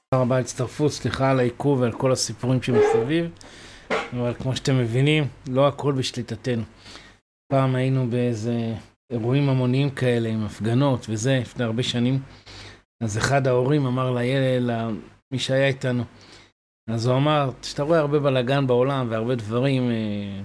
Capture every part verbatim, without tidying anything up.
תודה רבה, הצטרפות, סליחה על העיכוב ועל כל הסיפורים שמסביב, אבל כמו שאתם מבינים, לא הכל בשליטתנו. פעם היינו באיזה אירועים המוניים כאלה עם הפגנות וזה, לפני הרבה שנים, אז אחד ההורים אמר לילד, למי שהיה איתנו, אז הוא אמר, שאתה רואה הרבה בלגן בעולם והרבה דברים, אה,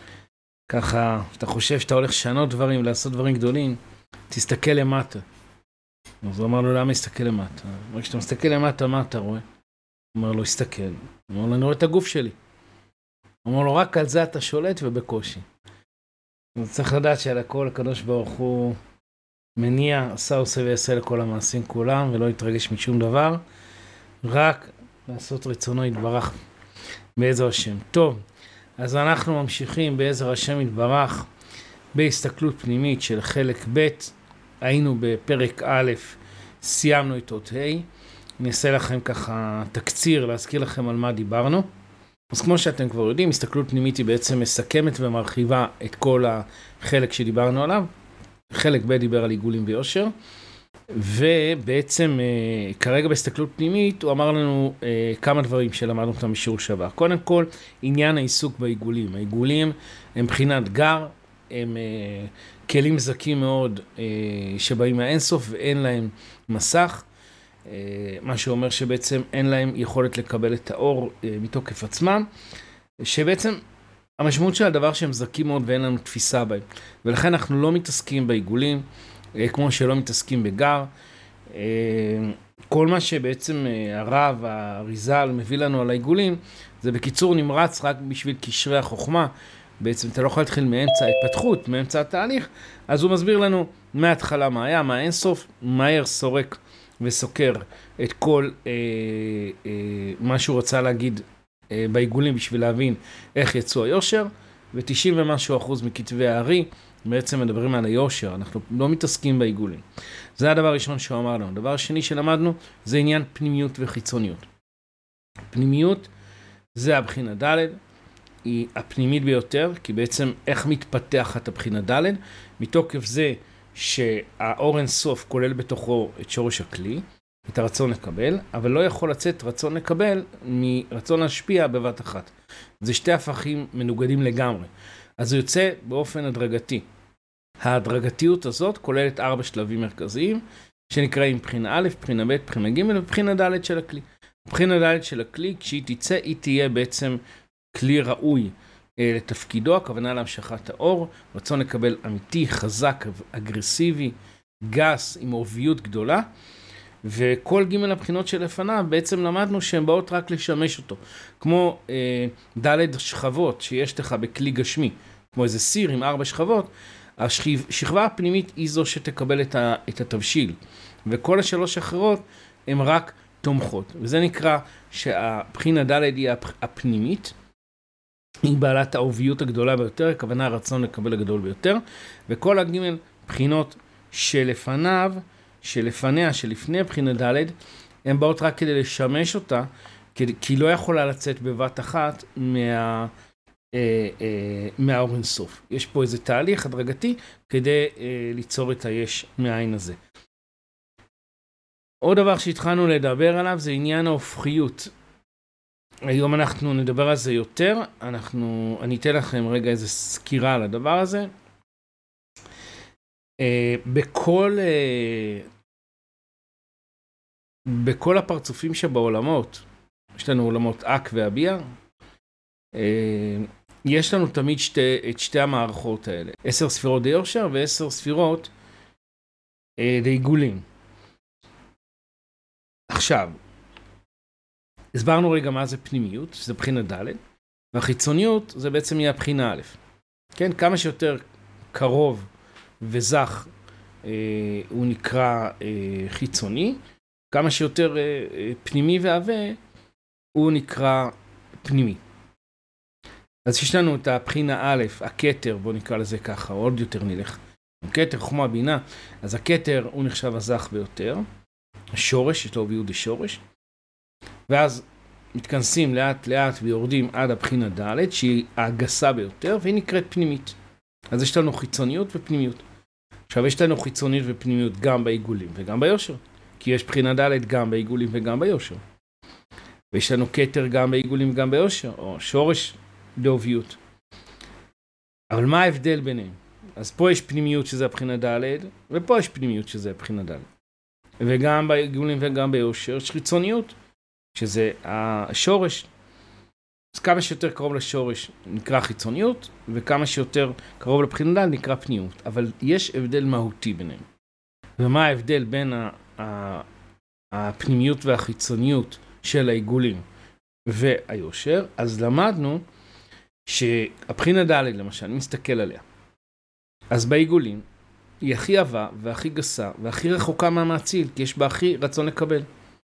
ככה, אתה חושב שאתה הולך לשנות דברים, לעשות דברים גדולים, תסתכל למטה. אז הוא אמר לו, למה הסתכל למטה? הוא כשאתה מסתכל למטה, מה אתה רואה? הוא אמר לו, הסתכל. הוא אמר לו, אני רואה את הגוף שלי. הוא אמר לו, רק על זה אתה שולט ובקושי. אז צריך לדעת שעל הכל הקדוש ברוך הוא מניע, עשה, עושה ויעשה לכל המעשים כולם, ולא יתרגש משום דבר, רק לעשות רצונו יתברך בעזר השם. טוב, אז אנחנו ממשיכים בעזר השם יתברך, בהסתכלות פנימית של חלק ב', היינו בפרק א', סיימנו את אות ה', אני אעשה לכם ככה תקציר, להזכיר לכם על מה דיברנו. אז כמו שאתם כבר יודעים, הסתכלות פנימית היא בעצם מסכמת ומרחיבה את כל החלק שדיברנו עליו. חלק ב' דיבר על עיגולים ויושר, ובעצם כרגע בהסתכלות פנימית הוא אמר לנו כמה דברים שלמדנו אותם בשיעור שעבר. קודם כל, עניין העיסוק בעיגולים. העיגולים הם בחינת גר, הם uh, כלים זקים מאוד uh, שבאים מהאינסוף ואין להם מסך, uh, מה שאומר שבעצם אין להם יכולת לקבל את האור uh, מתוקף עצמם, שבעצם המשמעות של הדבר שהם זקים מאוד ואין לנו תפיסה בהם, ולכן אנחנו לא מתעסקים בעיגולים, uh, כמו שלא מתעסקים בגר. uh, כל מה שבעצם uh, הרב, הריז"ל מביא לנו על העיגולים, זה בקיצור נמרץ רק בשביל קשרי החוכמה, בעצם אתה לא יכול להתחיל מאמצע ההתפתחות, מאמצע התהליך, אז הוא מסביר לנו מההתחלה מה היה, מה אין סוף, מהר סורק וסוקר את כל אה, אה, מה שהוא רצה להגיד אה, בעיגולים בשביל להבין איך יצאו היושר, ו-תשעים ומשהו אחוז מכתבי הארי בעצם מדברים על היושר, אנחנו לא מתעסקים בעיגולים. זה הדבר הראשון שהוא אמר לנו. הדבר השני שלמדנו זה עניין פנימיות וחיצוניות. פנימיות זה הבחינה ד', היא הפנימית ביותר, כי בעצם איך מתפתחת הבחינה ד', מתוקף זה שהאור אין סוף כולל בתוכו את שורש הכלי, את הרצון לקבל, אבל לא יכול לצאת רצון לקבל מרצון להשפיע בבת אחת. זה שתי הפכים מנוגדים לגמרי. אז זה יוצא באופן הדרגתי. ההדרגתיות הזאת כוללת ארבע שלבים מרכזיים, שנקראים בחינה א', בחינה ב', בחינה ג' ובחינה ד' של הכלי. בחינה ד' של הכלי, כשהיא תצא, היא תהיה בעצם כלי ראוי אה, לתפקידו, הכוונה להמשכת האור, רצון לקבל אמיתי, חזק, אגרסיבי, גס, עם עורביות גדולה, וכל ג' הבחינות שלפניו בעצם למדנו שהן באות רק לשמש אותו, כמו אה, ד' שכבות שיש לך בכלי גשמי, כמו איזה סיר עם ארבע שכבות, השכבה הפנימית היא זו שתקבל את, ה, את התבשיל, וכל השלוש האחרות הן רק תומכות, וזה נקרא שהבחינה ד' היא הפנימית, היא בעלת האהוביות הגדולה ביותר, הכוונה הרצון לקבל הגדול ביותר, וכל הגימל בחינות שלפניו, שלפניה, שלפני הבחינה ד', הן באות רק כדי לשמש אותה, כי היא לא יכולה לצאת בבת אחת מה, אה, אה, מהאור אין סוף. יש פה איזה תהליך הדרגתי כדי אה, ליצור את היש מהעין הזה. עוד דבר שהתחלנו לדבר עליו זה עניין ההופכיות. היום אנחנו נדבר על זה יותר, אנחנו, אני אתן לכם רגע איזו סקירה על הדבר הזה. Uh, בכל, uh, בכל הפרצופים שבעולמות, יש לנו עולמות אק והביע, uh, יש לנו תמיד שתי, את שתי המערכות האלה, עשר ספירות די יושר ועשר ספירות uh, די עיגולים. עכשיו, הסברנו רגע מה זה פנימיות, שזה בחינה ד', והחיצוניות זה בעצם יהיה הבחינה א'. כן, כמה שיותר קרוב וזך אה, הוא נקרא אה, חיצוני, כמה שיותר אה, פנימי ועבה הוא נקרא פנימי. אז יש לנו את הבחינה א', הכתר, בוא נקרא לזה ככה, עוד יותר נלך. הכתר, חוכמה, בינה, אז הכתר הוא נחשב הזך ביותר, השורש, יש לו ביהודי שורש, ואז מתכנסים לאט לאט ויורדים עד הבחינה ד' שהיא הגסה ביותר, והיא נקראת פנימית. אז יש לנו חיצוניות ופנימיות. עכשיו יש לנו חיצוניות ופנימיות גם בעיגולים וגם ביושר, כי יש בחינה ד' גם בעיגולים וגם ביושר. ויש לנו כתר גם בעיגולים גם ביושר, או שורש לעוביות. אבל מה ההבדל ביניהם? אז פה יש פנימיות שזה הבחינה ד', ופה יש פנימיות שזה הבחינה ד'. וגם בעיגולים וגם ביושר יש חיצוניות, שזה השורש. אז כמה שיותר קרוב לשורש נקרא חיצוניות, וכמה שיותר קרוב לבחינה ד' נקרא פנימיות. אבל יש הבדל מהותי ביניהם. ומה ההבדל בין הפנימיות והחיצוניות של העיגולים והיושר? אז למדנו שהבחינה ד' למשל, אני מסתכל עליה. אז בעיגולים היא הכי עבה והכי גסה והכי רחוקה מהמאציל, כי יש בה הכי רצון לקבל.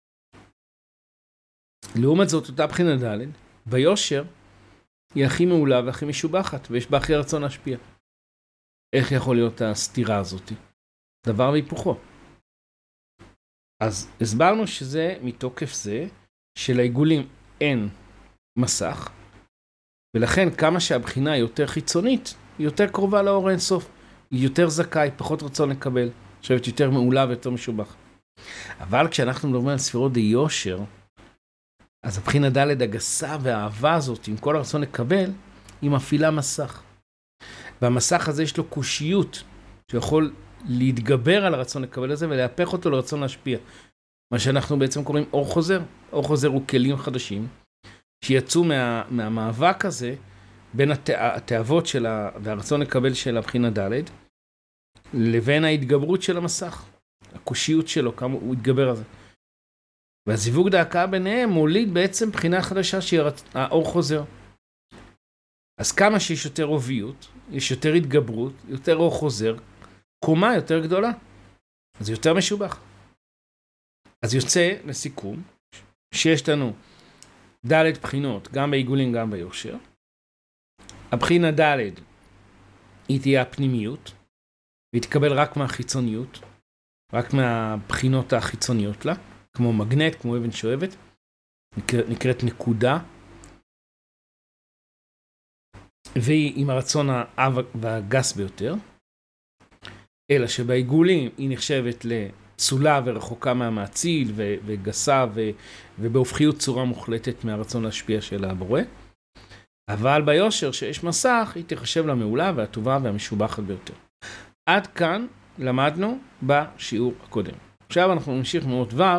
לעומת זאת, אותה בחינה ד' ביושר היא הכי מעולה והכי משובחת, ויש בה הכי רצון להשפיע. איך יכול להיות הסתירה הזאת? דבר והיפוכו. אז הסברנו שזה מתוקף זה שלעיגולים אין מסך, ולכן כמה שהבחינה היא יותר חיצונית, היא יותר קרובה לאור אינסוף, היא יותר זכאי, פחות רצון לקבל, חושבת יותר מעולה ויותר משובח. אבל כשאנחנו מדברים על ספירות דיושר, אז הבחינה ד' הגסה והאהבה הזאת, עם כל הרצון לקבל, היא מפעילה מסך. והמסך הזה יש לו קושיות, שיכול להתגבר על הרצון לקבל הזה, ולהפך אותו לרצון להשפיע. מה שאנחנו בעצם קוראים אור חוזר. אור חוזר הוא כלים חדשים, שיצאו מה, מהמאבק הזה, בין התאבות של ה, והרצון לקבל של הבחינה ד', לבין ההתגברות של המסך. הקושיות שלו, כמה הוא התגבר על זה. והזיווג דאקה ביניהם מוליד בעצם בחינה חדשה שהיא האור חוזר. אז כמה שיש יותר עוביות, יש יותר התגברות, יותר אור חוזר, קומה יותר גדולה, אז יותר משובח. אז יוצא לסיכום שיש לנו ד' בחינות, גם בעיגולים גם ביושר. הבחינה ד' היא תהיה הפנימיות, והיא תקבל רק מהחיצוניות, רק מהבחינות החיצוניות לה, כמו מגנט, כמו אבן שואבת, נקראת, נקראת נקודה, והיא עם הרצון האב והגס ביותר, אלא שבעיגולים היא נחשבת לפסולה ורחוקה מהמאציל ו- וגסה ו- ובהופכיות צורה מוחלטת מהרצון להשפיע של הבורא. אבל ביושר שיש מסך היא תחשב למעולה והטובה והמשובחת ביותר. עד כאן למדנו בשיעור הקודם. עכשיו אנחנו נמשיך מאות ו'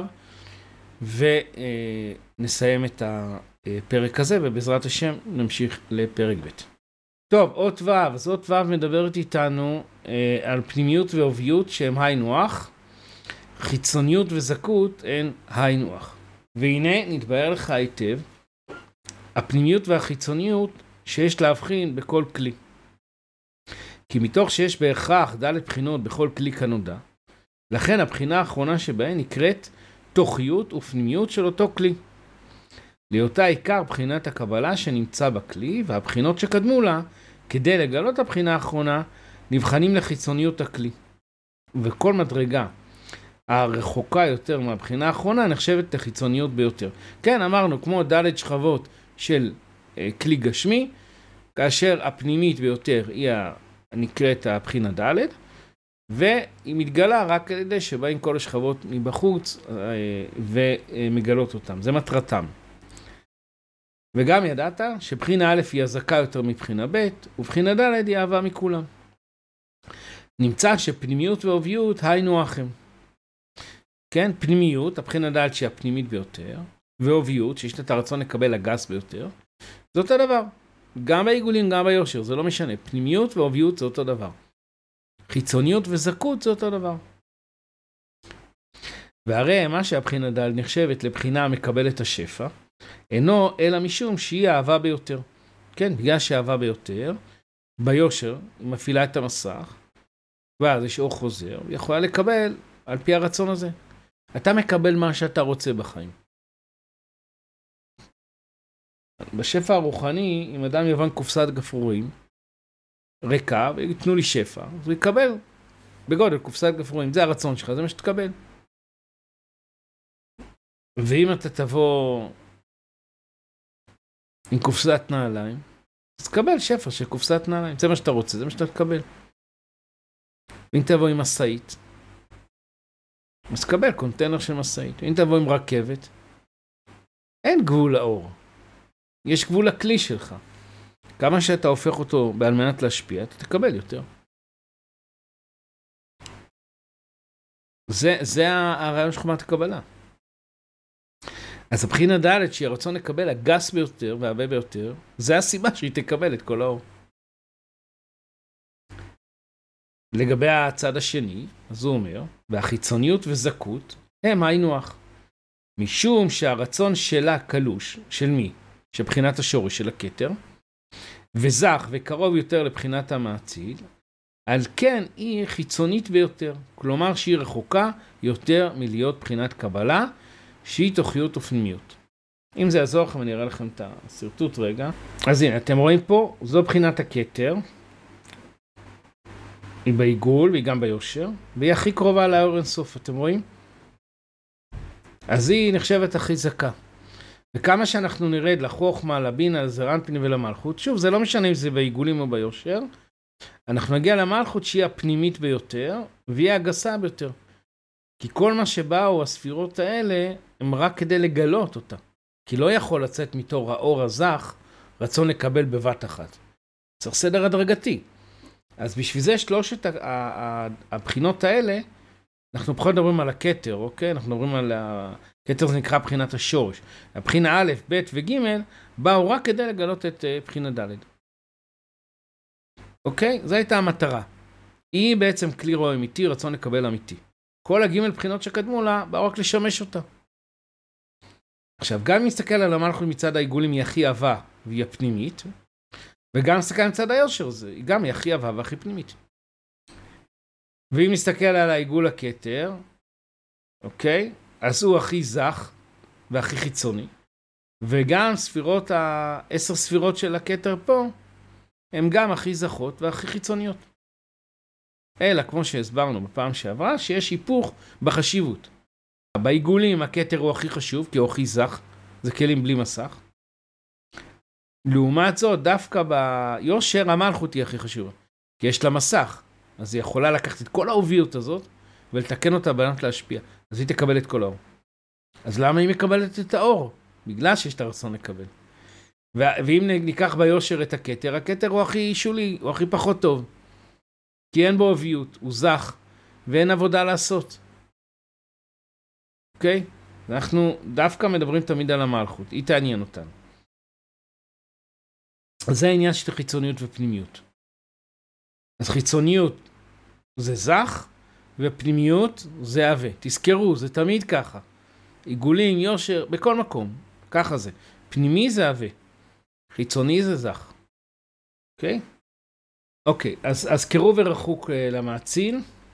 ונסיים את הפרק הזה, ובעזרת השם נמשיך לפרק ב'. טוב, אות ו', אז אות ו' מדברת איתנו אה, על פנימיות ועוביות שהם היינו הך, חיצוניות וזכות הן היינו הך. והנה נתבהר לך היטב, הפנימיות והחיצוניות שיש להבחין בכל כלי. כי מתוך שיש בהכרח ד' בחינות בכל כלי כנודע, לכן הבחינה האחרונה שבהן נקראת תוכיות ופנימיות של אותו כלי. להיותה עיקר בחינת הקבלה שנמצא בכלי, והבחינות שקדמו לה, כדי לגלות הבחינה האחרונה, נבחנים לחיצוניות הכלי. וכל מדרגה הרחוקה יותר מהבחינה האחרונה נחשבת לחיצוניות ביותר. כן, אמרנו, כמו ד' שכבות של אה, כלי גשמי, כאשר הפנימית ביותר היא נקראת הבחינה ד', והיא מתגלה רק על ידי שבאים כל השכבות מבחוץ אה, ומגלות אותם. זה מטרתם. וגם ידעת שבחינה א' היא הזקה יותר מבחינה ב', ובחינה ד' היא אהבה מכולם. נמצא שפנימיות ועוביות היינו אחים. כן, פנימיות, הבחינה ד' שהיא הפנימית ביותר, ועוביות, שיש את הרצון לקבל הגס ביותר, זה אותו דבר. גם בעיגולים, גם ביושר, זה לא משנה. פנימיות ועוביות זה אותו דבר. חיצוניות וזכות זה אותו דבר. והרי מה שהבחינה ד' נחשבת לבחינה המקבלת השפע, אינו אלא משום שהיא האהבה ביותר. כן, בגלל שהיא האהבה ביותר, ביושר היא מפעילה את המסך, ואז יש אור חוזר, היא יכולה לקבל על פי הרצון הזה. אתה מקבל מה שאתה רוצה בחיים. בשפע הרוחני, אם אדם יבן קופסת גפרורים, ריקה, ויתנו לי שפע, אז הוא יקבל בגודל קופסת גפרורים. זה הרצון שלך, זה מה שתקבל. ואם אתה תבוא עם קופסת נעליים, אז תקבל שפע של קופסת נעליים. זה מה שאתה רוצה, זה מה שאתה תקבל. ואם תבוא עם מסעית, אז תקבל קונטיינר של מסעית. ואם תבוא עם רכבת, אין גבול לאור. יש גבול לכלי שלך. כמה שאתה הופך אותו על מנת להשפיע, אתה תקבל יותר. זה, זה הרעיון של חוכמת הקבלה. אז הבחינה ד' שהיא הרצון לקבל הגס ביותר והעבה ביותר, זה הסיבה שהיא תקבל את כל האור. לגבי הצד השני, אז הוא אומר, והחיצוניות וזכות הם היינו הך. משום שהרצון שלה קלוש, של מי? של בחינת השורש של הכתר, וזך וקרוב יותר לבחינת המאציל, על כן היא חיצונית ביותר. כלומר שהיא רחוקה יותר מלהיות בחינת קבלה, שהיא תוכיות ופנימיות. אם זה יעזור לכם, אני אראה לכם את הסרטוט רגע. אז הנה, אתם רואים פה, זו בחינת הכתר. היא בעיגול והיא גם ביושר, והיא הכי קרובה לאור אינסוף, אתם רואים? אז היא נחשבת הכי זכה. וכמה שאנחנו נרד לחוכמה, לבינה, לזעירנטין ולמלכות, שוב, זה לא משנה אם זה בעיגולים או ביושר, אנחנו נגיע למלכות שהיא הפנימית ביותר, והיא הגסה ביותר. כי כל מה שבאו הספירות האלה, הם רק כדי לגלות אותה. כי לא יכול לצאת מתור האור הזך, רצון לקבל בבת אחת. צריך סדר הדרגתי. אז בשביל זה שלושת הבחינות האלה, אנחנו פחות מדברים על הכתר, אוקיי? אנחנו מדברים על הכתר, זה נקרא בחינת השורש. הבחינה א', ב' וג' באו רק כדי לגלות את בחינה ד'. אוקיי? זו הייתה המטרה. היא בעצם כלי רוע אמיתי, רצון לקבל אמיתי. כל הג' בחינות שקדמו לה, באו רק לשמש אותה. עכשיו, גם אם נסתכל על המלכות מצד העיגולים, היא הכי אהבה והיא הפנימית, וגם נסתכל מצד היושר, זה, היא גם היא הכי אהבה והכי פנימית. ואם נסתכל על העיגול הכתר, אוקיי? אז הוא הכי זך והכי חיצוני. וגם ספירות, העשר ספירות של הכתר פה, הן גם הכי זכות והכי חיצוניות. אלא, כמו שהסברנו בפעם שעברה, שיש היפוך בחשיבות. בעיגולים הכתר הוא הכי חשוב, כי הוא הכי זך, זה כלים בלי מסך. לעומת זאת, דווקא ביושר המלכות היא הכי חשובה, כי יש לה מסך, אז היא יכולה לקחת את כל האוביות הזאת, ולתקן אותה בענת להשפיע. אז היא תקבל את כל האור. אז למה היא מקבלת את האור? בגלל שיש את הרצון לקבל. ואם ניקח ביושר את הכתר, הכתר הוא הכי שולי, הוא הכי פחות טוב. כי אין בו אוביות, הוא זך, ואין עבודה לעשות. אוקיי? אנחנו דווקא מדברים תמיד על המלכות, היא תעניין אותנו. אז זה העניין של חיצוניות ופנימיות. אז חיצוניות זה זך, ופנימיות זה עבה. תזכרו, זה תמיד ככה. עיגולים, יושר, בכל מקום. ככה זה. פנימי זה עבה. חיצוני זה זך. אוקיי? אוקיי, אז, אז קירוב ורחוק למאציל,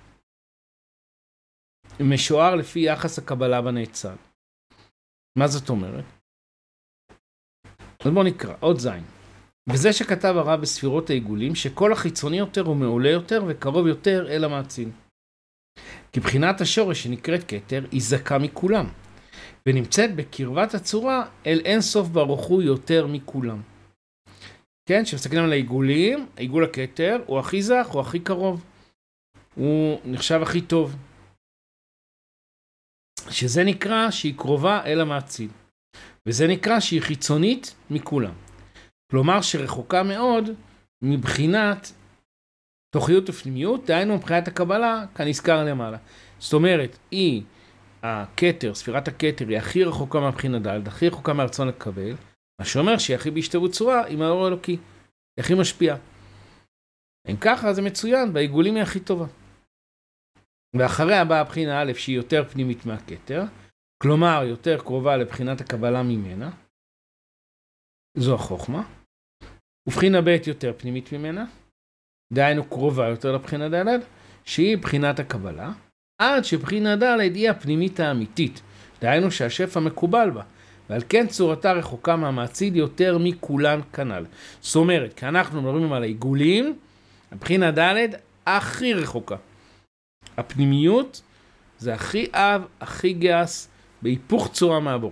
משוער לפי יחס הקבלה בנאצל. מה זאת אומרת? אז בואו נקרא, עוד זין. וזה שכתב הרב בספירות העיגולים, שכל החיצוני יותר הוא מעולה יותר וקרוב יותר אל המאציל. כי בחינת השורש שנקראת כתר היא זכה מכולם, ונמצאת בקרבת הצורה אל אין סוף ברוך הוא יותר מכולם. כן, שמסתכלים על העיגולים, העיגול הכתר הוא הכי זך, הוא הכי קרוב. הוא נחשב הכי טוב. שזה נקרא שהיא קרובה אל המאציל. וזה נקרא שהיא חיצונית מכולם. כלומר שרחוקה מאוד מבחינת תוכיות ופנימיות, דהיינו מבחינת הקבלה, כנזכר למעלה. זאת אומרת, היא, הכתר, ספירת הכתר, היא הכי רחוקה מהבחינה ד', הכי רחוקה מהרצון לקבל, מה שאומר שהיא הכי בהשתוות צורה עם האור האלוקי, היא הכי משפיעה. אם ככה, זה מצוין, בעיגולים היא הכי טובה. ואחריה באה הבחינה א' שהיא יותר פנימית מהכתר, כלומר יותר קרובה לבחינת הקבלה ממנה, זו החוכמה. ובחינה ב' יותר פנימית ממנה, דהיינו קרובה יותר לבחינה ד', שהיא בחינת הקבלה, עד שבחינה ד' היא הפנימית האמיתית, דהיינו שהשפע מקובל בה, ועל כן צורתה רחוקה מהמאציל יותר מכולן כנ"ל. זאת אומרת, כי אנחנו מדברים על העיגולים, הבחינה ד' הכי רחוקה. הפנימיות זה הכי אב, הכי גס, בהיפוך צורה מהבור.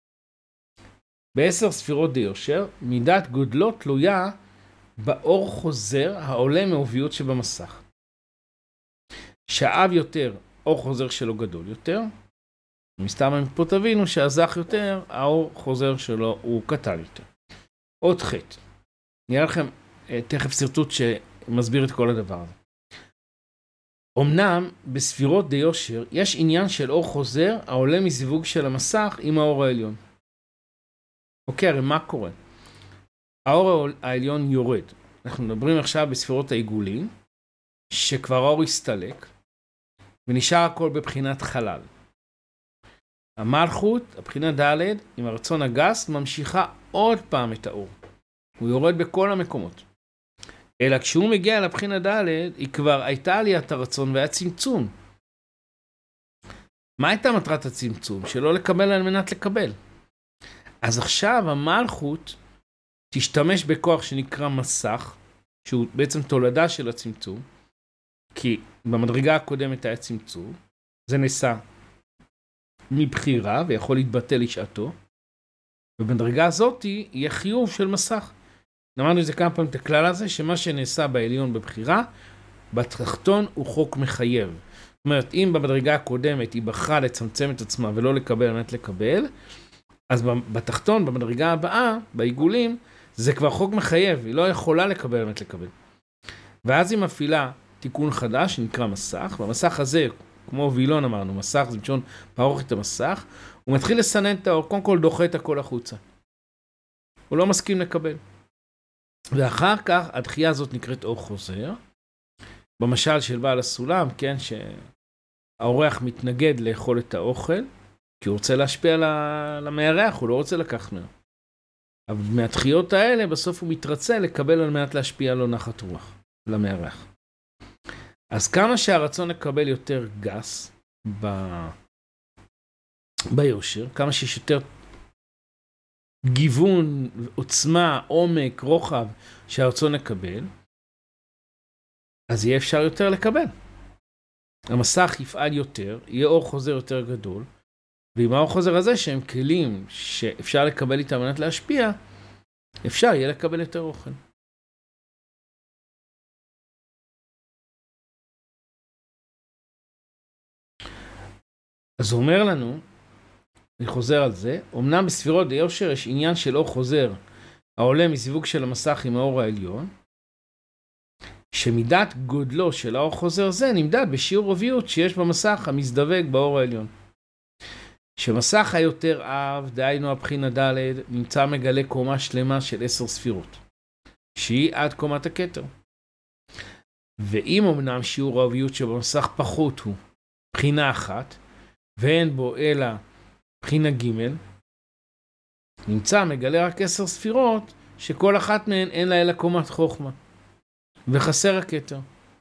בעשר ספירות דיושר, מידת גודלו תלויה באור חוזר העולה מעוביות שבמסך. שאב יותר, אור חוזר שלו גדול יותר, מסתם פה תבינו שהזך יותר, האור חוזר שלו הוא קטן יותר. עוד חטא. נראה לכם תכף סרטוט שמסביר את כל הדבר הזה. אמנם בספירות דיושר יש עניין של אור חוזר העולה מזיווג של המסך עם האור העליון. אוקיי, הרי מה קורה? האור העליון יורד. אנחנו מדברים עכשיו בספירות העיגולים, שכבר האור הסתלק, ונשאר הכל בבחינת חלל. המלכות, הבחינה ד' עם הרצון הגס, ממשיכה עוד פעם את האור. הוא יורד בכל המקומות. אלא כשהוא מגיע לבחינה ד' היא כבר הייתה עליית הרצון והיה צמצום. מה הייתה מטרת הצמצום? שלא לקבל על מנת לקבל. אז עכשיו המלכות תשתמש בכוח שנקרא מסך, שהוא בעצם תולדה של הצמצום, כי במדרגה הקודמת היה צמצום, זה נעשה מבחירה ויכול להתבטא לשעתו, ובמדרגה הזאת יהיה חיוב של מסך. אמרנו את זה כמה פעמים את הכלל הזה, שמה שנעשה בעליון בבחירה, בתחתון הוא חוק מחייב. זאת אומרת, אם במדרגה הקודמת היא בחרה לצמצם את עצמה ולא לקבל על מנת לקבל, אז בתחתון, במדרגה הבאה, בעיגולים, זה כבר חוק מחייב, היא לא יכולה לקבל על מנת לקבל. ואז היא מפעילה תיקון חדש שנקרא מסך, והמסך הזה, כמו וילון אמרנו, מסך זה משון פרוך את המסך, הוא מתחיל לסנן את האור, קודם כל דוחה את הכל החוצה. הוא לא מסכים לקבל. ואחר כך הדחייה הזאת נקראת אור חוזר, במשל של בעל הסולם, כן, שהאורח מתנגד לאכול את האוכל, כי הוא רוצה להשפיע על המארח, הוא לא רוצה לקחת ממנו. אבל מהדחיות האלה בסוף הוא מתרצה לקבל על מנת להשפיע לו נחת רוח, למארח. אז כמה שהרצון לקבל יותר גס ב... ביושר, כמה שיש יותר גיוון, עוצמה, עומק, רוחב שהרצון לקבל, אז יהיה אפשר יותר לקבל. המסך יפעל יותר, יהיה אור חוזר יותר גדול, ועם האור חוזר הזה שהם כלים שאפשר לקבל איתם על מנת להשפיע, אפשר יהיה לקבל יותר אוכל. אז הוא אומר לנו, אני חוזר על זה, אמנם בספירות דיושר יש עניין של אור חוזר העולה מזיווג של המסך עם האור העליון, שמידת גודלו של האור חוזר זה נמדד בשיעור רוביות שיש במסך המזדווג באור העליון. שמסך היותר אב, דהיינו הבחינה ד', נמצא מגלה קומה שלמה של עשר ספירות, שהיא עד קומת הכתר. ואם אמנם שיעור הרוביות שבמסך פחות הוא בחינה אחת, ואין בו אלא בחינה ג', נמצא מגלה רק עשר ספירות, שכל אחת מהן אין לה אלא קומת חוכמה, וחסר הכתר.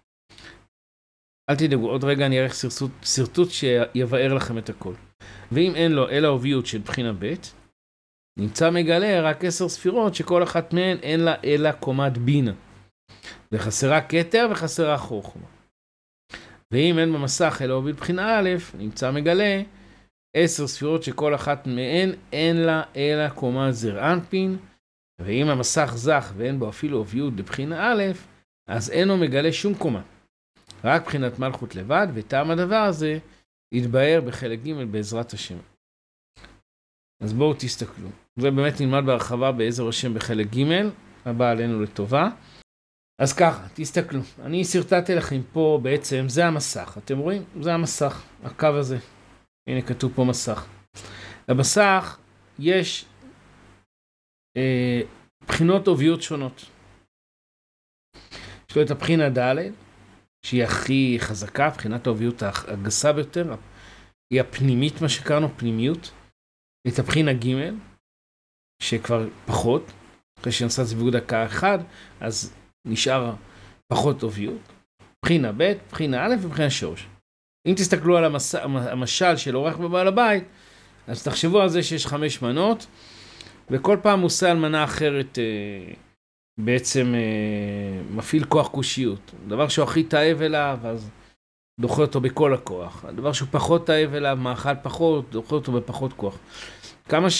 אל תדאגו, עוד רגע אני אערך סרטוט, סרטוט שיבאר לכם את הכל. ואם אין לו אלא רוביות של בחינה ב', נמצא מגלה רק עשר ספירות, שכל אחת מהן אין לה אלא קומת בינה, וחסרה כתר וחסרה חוכמה. ואם אין במסך אלא רוביות בחינה א', נמצא מגלה עשר ספירות שכל אחת מהן אין לה אלא קומת זר אנפין, ואם המסך זך ואין בו אפילו רוביות בבחינה א', אז אינו מגלה שום קומה, רק בחינת מלכות לבד, וטעם הדבר הזה יתבהר בחלק ג' בעזרת השם. אז בואו תסתכלו. זה באמת נלמד בהרחבה בעזר השם בחלק ג' הבא עלינו לטובה. אז ככה, תסתכלו. אני סרטטתי לכם פה בעצם, זה המסך. אתם רואים? זה המסך, הקו הזה. הנה כתוב פה מסך. למסך יש אה, בחינות רוביות שונות. יש לו את הבחינה ד', שהיא הכי חזקה, בחינת הרוביות הגסה ביותר, היא הפנימית, מה שקראנו פנימיות. את הבחינה ג', שכבר פחות, אחרי שנעשה זיווג דקה אחד, אז נשאר פחות רוביות. בחינה ב', בחינה א' ובחינה שורש. אם תסתכלו על המס... המשל של אורח בבעל הבית, אז תחשבו על זה שיש חמש מנות, וכל פעם עושה על מנה אחרת אה, בעצם אה, מפעיל כוח קושיות. דבר שהוא הכי תאהב אליו, אז דוחה אותו בכל הכוח. הדבר שהוא פחות תאהב אליו, מאכל פחות, דוחה אותו בפחות כוח. כמה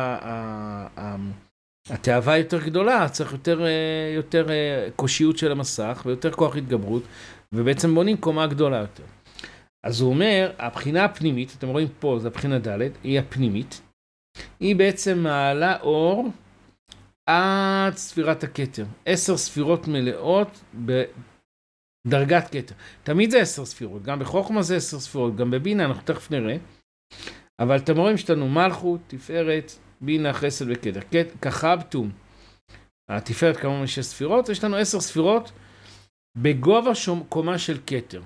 שהתאהבה יותר גדולה, צריך יותר, יותר קושיות של המסך, ויותר כוח התגברות, ובעצם בונים קומה גדולה יותר. אז הוא אומר, הבחינה הפנימית, אתם רואים פה, זה הבחינה ד', היא הפנימית, היא בעצם מעלה אור עד ספירת הכתר. עשר ספירות מלאות בדרגת כתר. תמיד זה עשר ספירות, גם בחוכמה זה עשר ספירות, גם בבינה, אנחנו תכף נראה. אבל אתם רואים שתנו מלכות, תפארת, בינה, חסד וכתר. כחבתום, התפארת כמובן משש ספירות, יש לנו עשר ספירות בגובה שום, קומה של כתר.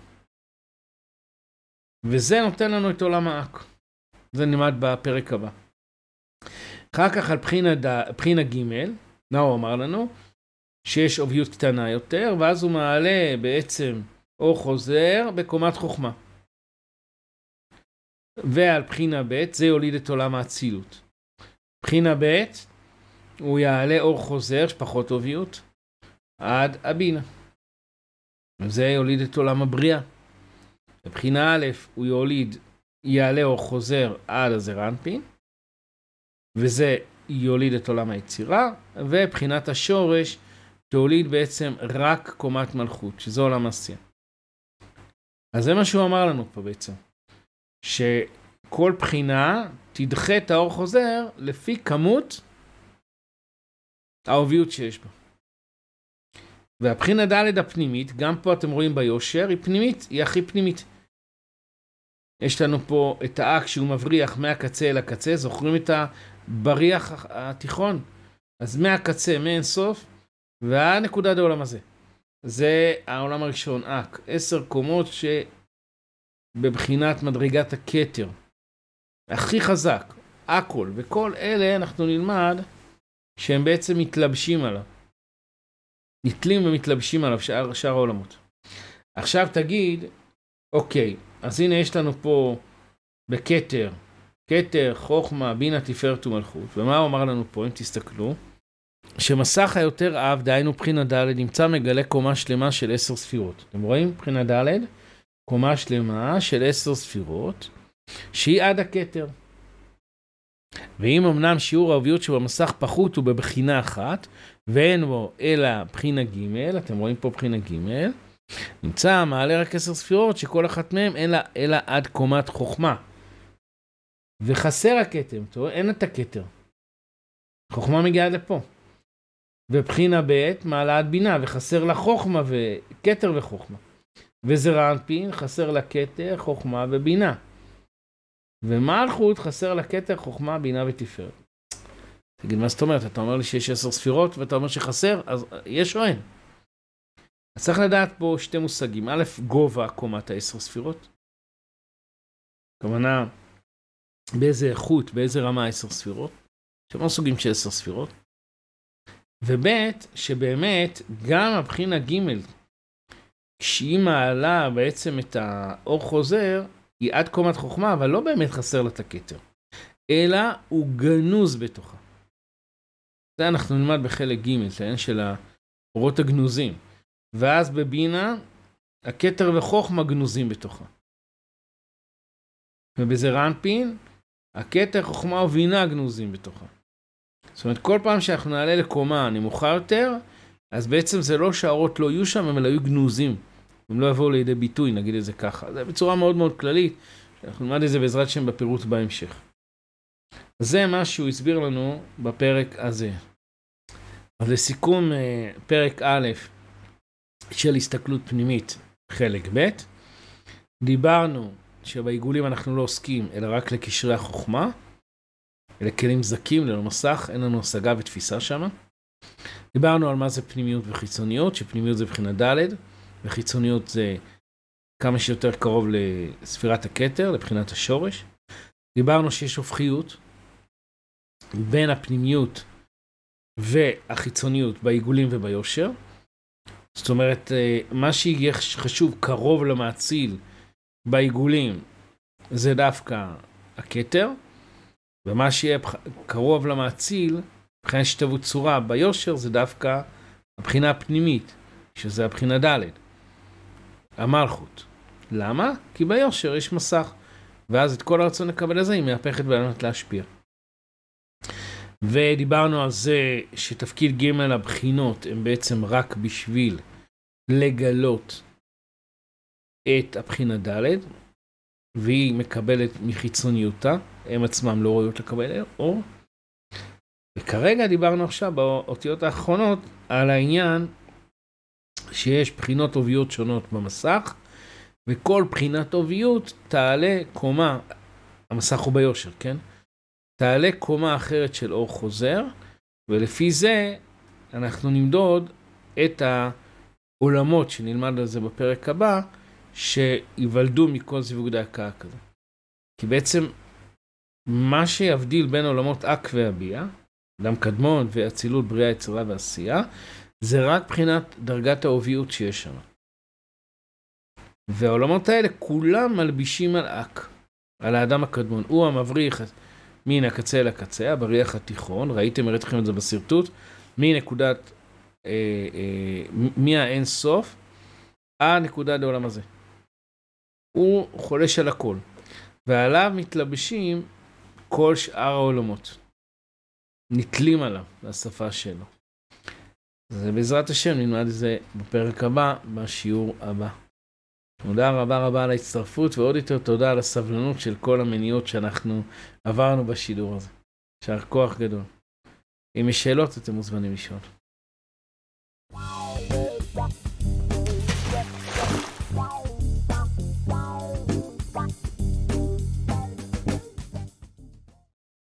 וזה נותן לנו את עולם האק. זה נלמד בפרק הבא. אחר כך על בחינה, ד... בחינה ג' מה הוא אמר לנו? שיש עוביות קטנה יותר, ואז הוא מעלה בעצם אור חוזר בקומת חוכמה. ועל בחינה ב' זה יוליד את עולם האצילות. בחינה ב' הוא יעלה אור חוזר, שפחות עוביות, עד הבינה. וזה יוליד את עולם הבריאה. בבחינה א' הוא יוליד, יעלה אור חוזר עד הזרנפין, וזה יוליד את עולם היצירה, ובחינת השורש תוליד בעצם רק קומת מלכות, שזה עולם עשייה. אז זה מה שהוא אמר לנו פה בעצם, שכל בחינה תדחה את האור חוזר לפי כמות העוביות שיש בה. והבחינה ד' הפנימית, גם פה אתם רואים ביושר, היא פנימית, היא הכי פנימית. יש לנו פה את האק שהוא מבריח מהקצה אל הקצה, זוכרים את הבריח התיכון? אז מהקצה, מאין סוף, והנקודה העולם הזה. זה העולם הראשון, אק. עשר קומות שבבחינת מדרגת הכתר. הכי חזק, הכל. וכל אלה אנחנו נלמד שהם בעצם מתלבשים עליו. נתלים ומתלבשים עליו שאר, שאר העולמות. עכשיו תגיד, אוקיי, אז הנה יש לנו פה בכתר, כתר, חוכמה, בינה, תפארת ומלכות. ומה הוא אמר לנו פה, אם תסתכלו? שמסך היותר אב, דהיינו בחינה ד', נמצא מגלה קומה שלמה של עשר ספירות. אתם רואים? בחינה ד', קומה שלמה של עשר ספירות, שהיא עד הכתר. ואם אמנם שיעור העוביות שבמסך פחות הוא בבחינה אחת, ואין בו אלא בחינה ג', אתם רואים פה בחינה ג', נמצא מעלה רק עשר ספירות שכל אחת מהם אלא, אלא עד קומת חוכמה. וחסר הכתר, טוב? אין את הכתר. חוכמה מגיעה לפה. ובחינה ב' מעלה עד בינה, וחסר לה חוכמה וכתר וחוכמה. וזרע אנפין חסר לה כתר, חוכמה ובינה. ומלכות חסר לה כתר, חוכמה, בינה ותפארת. תגיד, מה זאת אומרת? אתה אומר לי שיש עשר ספירות ואתה אומר שחסר, אז יש או אין? אז צריך לדעת פה שתי מושגים. א', גובה קומת העשר ספירות. כמובן, באיזה איכות, באיזה רמה עשר ספירות. שמה סוגים של עשר ספירות. וב', שבאמת גם הבחינה ג' כשהיא מעלה בעצם את האור חוזר, היא עד קומת חוכמה, אבל לא באמת חסר לה את הכתר. אלא הוא גנוז בתוכה. זה אנחנו נלמד בחלק ג' לעניין של האורות הגנוזים. ואז בבינה, הכתר וחוכמה גנוזים בתוכה. ובזרע אנפין, הכתר, חוכמה ובינה גנוזים בתוכה. זאת אומרת, כל פעם שאנחנו נעלה לקומה נמוכה יותר, אז בעצם זה לא שהאורות לא יהיו שם, הם היו גנוזים. הם לא יבואו לידי ביטוי, נגיד את זה ככה. זה בצורה מאוד מאוד כללית, אנחנו נלמד את זה בעזרת שם בפירוט בהמשך. זה מה שהוא הסביר לנו בפרק הזה. אז לסיכום פרק א' של הסתכלות פנימית חלק ב', דיברנו שבעיגולים אנחנו לא עוסקים אלא רק לקשרי החוכמה, אלה כלים זקים ללא מסך, אין לנו השגה ותפיסה שם. דיברנו על מה זה פנימיות וחיצוניות, שפנימיות זה בחינה ד' וחיצוניות זה כמה שיותר קרוב לספירת הכתר, לבחינת השורש. דיברנו שיש הופכיות בין הפנימיות והחיצוניות בעיגולים וביושר. זאת אומרת, מה שיהיה חשוב קרוב למאציל בעיגולים זה דווקא הכתר, ומה שיהיה קרוב למאציל, מבחינת שתוות צורה ביושר, זה דווקא הבחינה הפנימית, שזה הבחינה ד', המלכות. למה? כי ביושר יש מסך, ואז את כל הרצון לקבל הזה היא מהפכת בעלמת להשפיע. ודיברנו על זה שתפקיד ג' הבחינות הם בעצם רק בשביל לגלות את הבחינה ד', והיא מקבלת מחיצוניותה, הם עצמם לא ראויות לקבל אור. וכרגע דיברנו עכשיו באותיות האחרונות על העניין שיש בחינות אוביות שונות במסך, וכל בחינת אוביות תעלה קומה, המסך הוא ביושר, כן? תעלה קומה אחרת של אור חוזר, ולפי זה אנחנו נמדוד את העולמות שנלמד על זה בפרק הבא, שיוולדו מכל זיווג דקה כזה. כי בעצם מה שיבדיל בין עולמות אק והביע, אדם קדמון ואצילות, בריאה, יצירה ועשייה, זה רק בחינת דרגת האוביות שיש שם. והעולמות האלה כולם מלבישים על אק, על האדם הקדמון. הוא המבריח מן הקצה לקצה, הבריח התיכון, ראיתם, הראיתי לכם את זה בסרטוט, מנקודת, אה, אה, מהאין סוף, עד נקודת העולם הזה. הוא חולש על הכל, ועליו מתלבשים כל שאר העולמות. נתלים עליו, לשפה שלו. אז בעזרת השם נלמד את זה בפרק הבא, בשיעור הבא. תודה רבה רבה על ההצטרפות, ועוד יותר תודה על הסבלנות של כל המניעות שאנחנו עברנו בשידור הזה. שער כוח גדול. אם יש שאלות אתם מוזמנים לשאול.